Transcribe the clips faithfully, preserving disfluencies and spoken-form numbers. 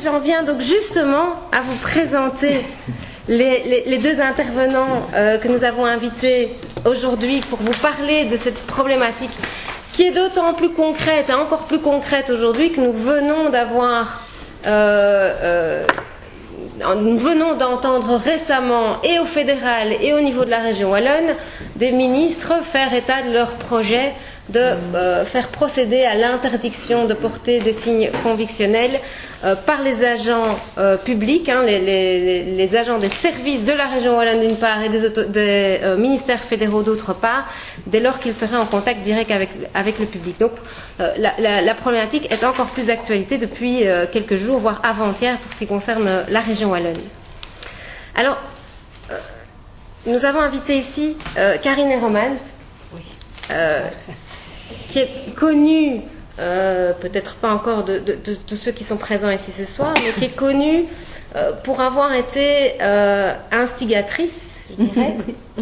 j'en viens donc justement à vous présenter les, les, les deux intervenants euh, que nous avons invités aujourd'hui pour vous parler de cette problématique qui est d'autant plus concrète et encore plus concrète aujourd'hui que nous venons d'avoir euh, euh, nous venons d'entendre récemment et au fédéral et au niveau de la région wallonne des ministres faire état de leur projet de euh, faire procéder à l'interdiction de porter des signes convictionnels euh, par les agents euh, publics, hein, les, les, les agents des services de la région wallonne d'une part et des, auto, des euh, ministères fédéraux d'autre part, dès lors qu'ils seraient en contact direct avec, avec le public. Donc euh, la, la, la problématique est encore plus d'actualité depuis euh, quelques jours, voire avant-hier, pour ce qui concerne euh, la région wallonne. Alors, euh, nous avons invité ici euh, Karine Romans, oui. euh, qui est connue, euh, peut-être pas encore de, de, de, de ceux qui sont présents ici ce soir, mais qui est connue euh, pour avoir été euh, instigatrice, je dirais,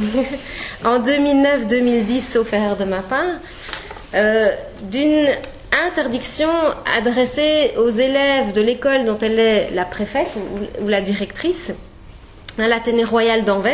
en deux mille neuf deux mille dix, sauf erreur de ma part, euh, d'une interdiction adressée aux élèves de l'école dont elle est la préfète ou, ou la directrice, à l'Athénée royal d'Anvers.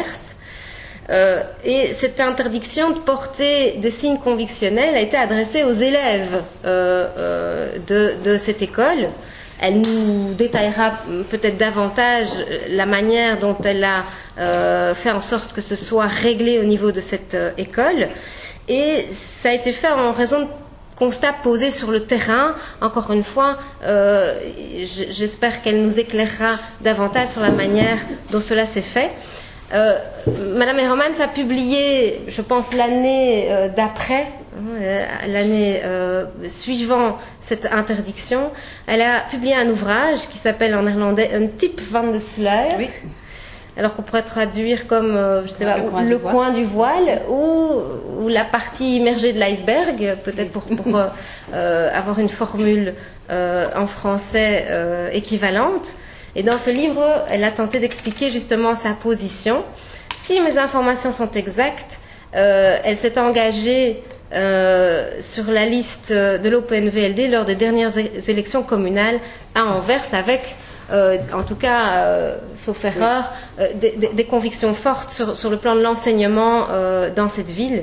Euh, et cette interdiction de porter des signes convictionnels a été adressée aux élèves euh, euh, de, de cette école. Elle nous détaillera peut-être davantage la manière dont elle a euh, fait en sorte que ce soit réglé au niveau de cette euh, école. Et ça a été fait en raison de constats posés sur le terrain. Encore une fois, euh, j'espère qu'elle nous éclairera davantage sur la manière dont cela s'est fait. Euh, Madame Romans a publié, je pense l'année euh, d'après, euh, l'année euh, suivant cette interdiction, elle a publié un ouvrage qui s'appelle en néerlandais Un type van de sluier, oui. Alors qu'on pourrait traduire comme, euh, je sais pas, le, coin, le du coin du voile ou, ou la partie immergée de l'iceberg, peut-être pour, pour euh, euh, avoir une formule euh, en français euh, équivalente. Et dans ce livre, elle a tenté d'expliquer justement sa position. Si mes informations sont exactes, euh, elle s'est engagée euh, sur la liste de l'O P N V L D lors des dernières élections communales à Anvers avec, euh, en tout cas, euh, sauf erreur, euh, des, des, des convictions fortes sur, sur le plan de l'enseignement euh, dans cette ville.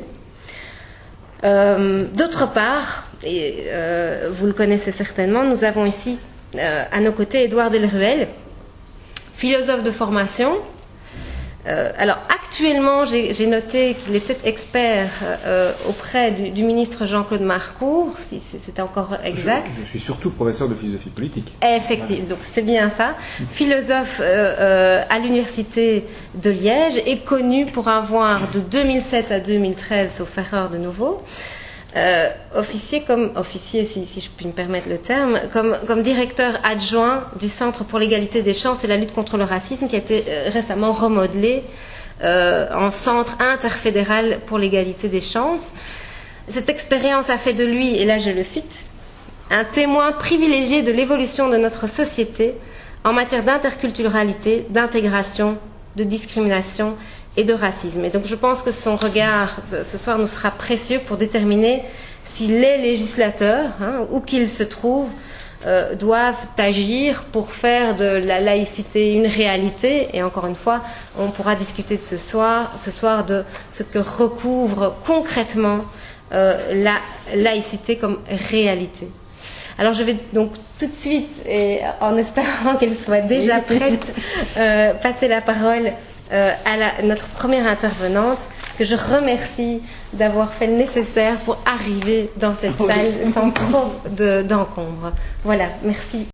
Euh, d'autre part, et euh, vous le connaissez certainement, nous avons ici euh, à nos côtés Édouard Delruel, philosophe de formation. Euh, alors actuellement, j'ai, j'ai noté qu'il était expert euh, auprès du, du ministre Jean-Claude Marcourt, si c'est encore exact. Je, je suis surtout professeur de philosophie politique. Effectivement, donc c'est bien ça. Philosophe euh, euh, à l'université de Liège et connu pour avoir de deux mille sept à deux mille treize, sauf erreur de nouveau, Euh, officier comme officier si, si je puis me permettre le terme comme, comme directeur adjoint du Centre pour l'égalité des chances et la lutte contre le racisme qui a été euh, récemment remodelé euh, en Centre interfédéral pour l'égalité des chances. Cette expérience a fait de lui, et là je le cite, un témoin privilégié de l'évolution de notre société en matière d'interculturalité, d'intégration, de discrimination et de racisme. Et donc je pense que son regard ce soir nous sera précieux pour déterminer si les législateurs, hein, où qu'ils se trouvent, euh, doivent agir pour faire de la laïcité une réalité. Et encore une fois, on pourra discuter de ce soir, ce soir de ce que recouvre concrètement euh, la laïcité comme réalité. Alors je vais donc tout de suite, et en espérant qu'elle soit déjà prête, euh, passer la parole Euh, à la, notre première intervenante, que je remercie d'avoir fait le nécessaire pour arriver dans cette salle sans trop de, d'encombre. Voilà, merci.